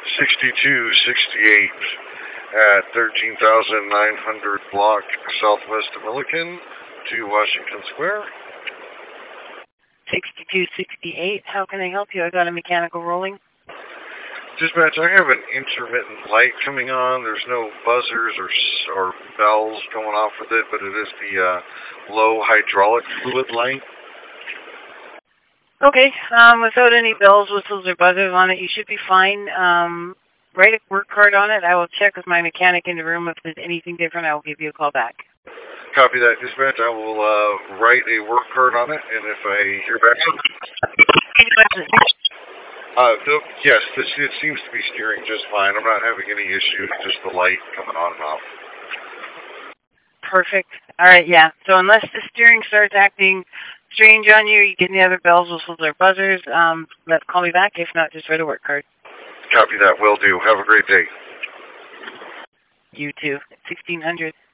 6268 at 13,900 block southwest of Milliken to Washington Square. 6268, how can I help you? I got a mechanical rolling. Dispatch, I have an intermittent light coming on. There's no buzzers or bells going off with it, but it is the low hydraulic fluid light. Okay, without any bells, whistles, or buzzers on it, you should be fine. Write a work card on it. I will check with my mechanic in the room. If there's anything different, I will give you a call back. Copy that, dispatch. I will write a work card on it, and if I hear back... yes, it seems to be steering just fine. I'm not having any issues, just the light coming on and off. Perfect. All right, yeah. So unless the steering starts acting strange on you, you get any other bells, whistles, or buzzers, call me back. If not, just write a work card. Copy that. Will do. Have a great day. You too. 1600.